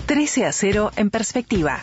13-0 en perspectiva.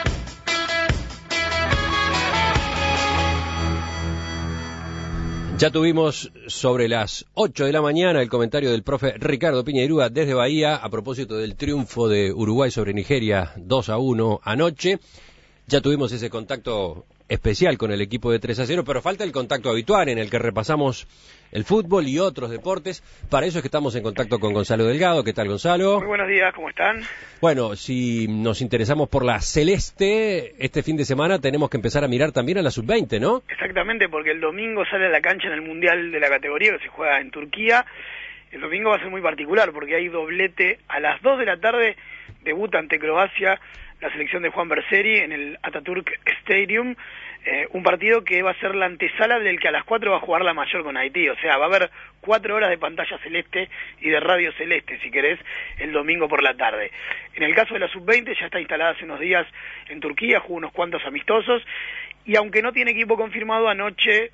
Ya tuvimos sobre las 8 de la mañana el comentario del profe Ricardo Piñeirúa desde Bahía a propósito del triunfo de Uruguay sobre Nigeria 2-1 anoche. Ya tuvimos ese contacto especial con el equipo de 3-0, pero falta el contacto habitual en el que repasamos el fútbol y otros deportes. Para eso es que estamos en contacto con Gonzalo Delgado. ¿Qué tal, Gonzalo? Muy buenos días, ¿cómo están? Bueno, si nos interesamos por la celeste, este fin de semana tenemos que empezar a mirar también a la sub-20, ¿no? Exactamente, porque el domingo sale a la cancha en el Mundial de la categoría que se juega en Turquía. El domingo va a ser muy particular porque hay doblete. A las 2 de la tarde debuta ante Croacia la selección de Juan Berseri en el Atatürk Stadium, un partido que va a ser la antesala del que a las 4 va a jugar la mayor con Haití, o sea, va a haber 4 horas de pantalla celeste y de radio celeste, si querés, el domingo por la tarde. En el caso de la sub-20 ya está instalada hace unos días en Turquía, jugó unos cuantos amistosos, y aunque no tiene equipo confirmado, anoche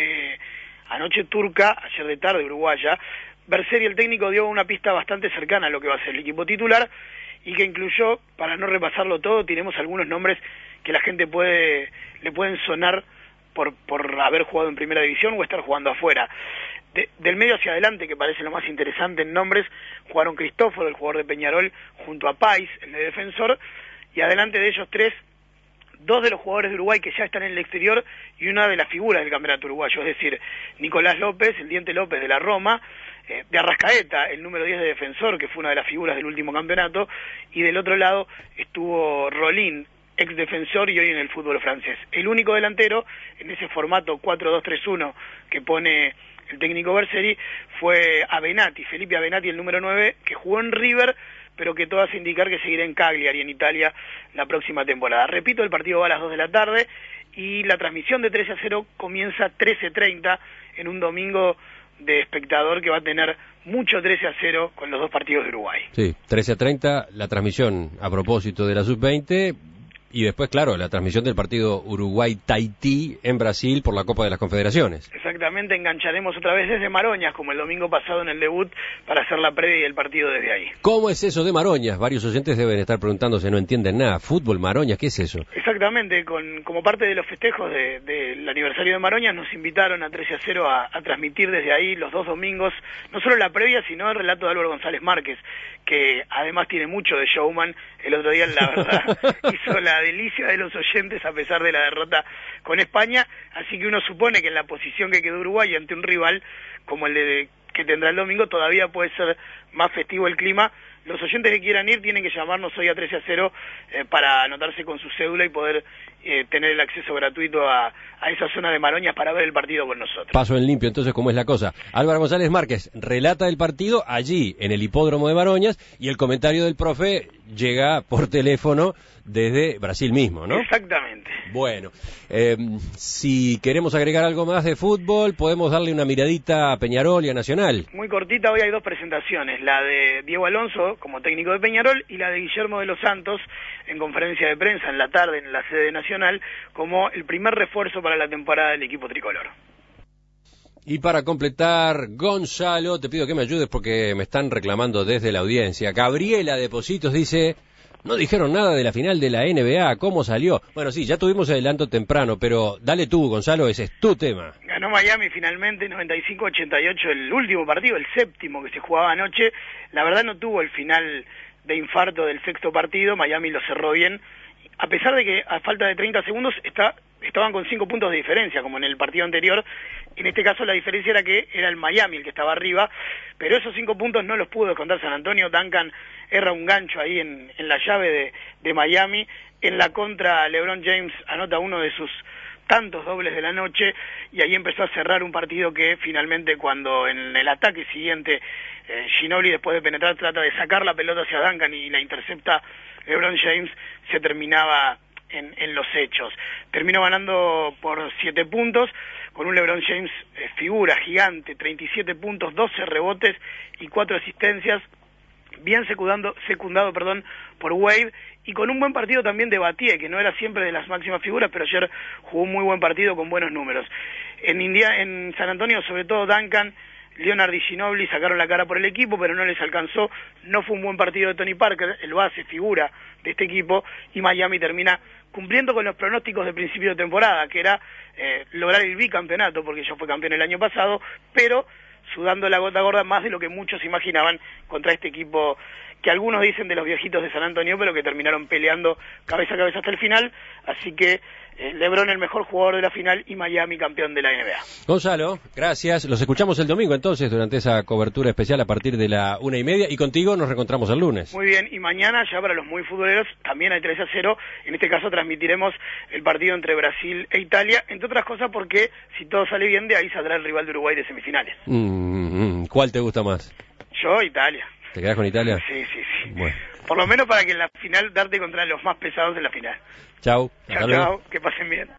turca, ayer de tarde uruguaya, Berseri, el técnico, dio una pista bastante cercana a lo que va a ser el equipo titular, y que incluyó, para no repasarlo todo, tenemos algunos nombres que la gente le pueden sonar por haber jugado en primera división o estar jugando afuera. Del medio hacia adelante, que parece lo más interesante en nombres, jugaron Cristóforo, el jugador de Peñarol, junto a Pais, el de Defensor, y adelante de ellos tres, 2 de los jugadores de Uruguay que ya están en el exterior y una de las figuras del campeonato uruguayo, es decir, Nicolás López, el Diente López de la Roma, de Arrascaeta, el número 10 de Defensor, que fue una de las figuras del último campeonato, y del otro lado estuvo Rolín, ex Defensor y hoy en el fútbol francés. El único delantero en ese formato 4-2-3-1 que pone el técnico Berseri fue Avenatti, Felipe Avenatti, el número 9, que jugó en River, pero que todo hace indicar que seguirá en Cagliari, en Italia, la próxima temporada. Repito, el partido va a las 2 de la tarde y la transmisión de 13-0 comienza 13:30 en un domingo de espectador que va a tener mucho 13-0 con los dos partidos de Uruguay. Sí, 13:30, la transmisión a propósito de la sub-20 y después, claro, la transmisión del partido Uruguay-Tahití en Brasil por la Copa de las Confederaciones. Exactamente, engancharemos otra vez desde Maroñas, como el domingo pasado en el debut, para hacer la previa y el partido desde ahí. ¿Cómo es eso de Maroñas? Varios oyentes deben estar preguntándose, no entienden nada. Fútbol, Maroñas, ¿qué es eso? Exactamente, como parte de los festejos del aniversario de Maroñas, nos invitaron a 13-0 a transmitir desde ahí los 2 domingos, no solo la previa, sino el relato de Álvaro González Márquez, que además tiene mucho de showman. El otro día, la verdad, hizo la delicia de los oyentes a pesar de la derrota con España, así que uno supone que en la posición que quedó Uruguay ante un rival como el que tendrá el domingo todavía puede ser más festivo el clima. Los oyentes que quieran ir tienen que llamarnos hoy a 13-0 para anotarse con su cédula y poder tener el acceso gratuito a esa zona de Maroñas para ver el partido con nosotros. Paso en limpio, entonces, ¿cómo es la cosa? Álvaro González Márquez relata el partido allí, en el hipódromo de Maroñas, y el comentario del profe llega por teléfono desde Brasil mismo, ¿no? Exactamente. Bueno, si queremos agregar algo más de fútbol, podemos darle una miradita a Peñarol y a Nacional. Muy cortita, hoy hay 2 presentaciones, la de Diego Alonso como técnico de Peñarol y la de Guillermo de los Santos en conferencia de prensa en la tarde en la sede nacional como el primer refuerzo para la temporada del equipo tricolor. Y para completar, Gonzalo, te pido que me ayudes porque me están reclamando desde la audiencia. Gabriela de Positos dice: no dijeron nada de la final de la NBA, ¿cómo salió? Bueno, sí, ya tuvimos adelanto temprano, pero dale tú, Gonzalo, ese es tu tema. Ganó Miami finalmente 95-88 el último partido, el séptimo que se jugaba anoche. La verdad no tuvo el final de infarto del sexto partido, Miami lo cerró bien, a pesar de que a falta de 30 segundos estaban con 5 puntos de diferencia, como en el partido anterior. En este caso la diferencia era que era el Miami el que estaba arriba, pero esos 5 puntos no los pudo descontar San Antonio. Duncan erra un gancho ahí en la llave de Miami. En la contra, LeBron James anota uno de sus tantos dobles de la noche, y ahí empezó a cerrar un partido que finalmente, cuando en el ataque siguiente Ginobili, después de penetrar, trata de sacar la pelota hacia Duncan y la intercepta LeBron James, se terminaba en los hechos. Terminó ganando por 7 puntos, con un LeBron James figura gigante, 37 puntos, 12 rebotes y 4 asistencias, bien secundado por Wade, y con un buen partido también de Battier, que no era siempre de las máximas figuras, pero ayer jugó un muy buen partido con buenos números. En San Antonio, sobre todo Duncan, Leonard y Ginóbili sacaron la cara por el equipo, pero no les alcanzó. No fue un buen partido de Tony Parker, el base, figura de este equipo, y Miami termina cumpliendo con los pronósticos de principio de temporada, que era lograr el bicampeonato, porque ya fue campeón el año pasado, pero sudando la gota gorda más de lo que muchos imaginaban contra este equipo que algunos dicen de los viejitos de San Antonio, pero que terminaron peleando cabeza a cabeza hasta el final. Así que LeBron el mejor jugador de la final y Miami campeón de la NBA. Gonzalo, gracias. Los escuchamos el domingo entonces durante esa cobertura especial a partir de la 1:30 y contigo nos reencontramos el lunes. Muy bien, y mañana ya para los muy futboleros también hay 3-0. En este caso transmitiremos el partido entre Brasil e Italia, entre otras cosas porque si todo sale bien de ahí saldrá el rival de Uruguay de semifinales. ¿Cuál te gusta más? Yo, Italia. ¿Te quedás con Italia? Sí. Bueno. Por lo menos para que en la final darte contra los más pesados de la final. Chau. Chau, que pasen bien.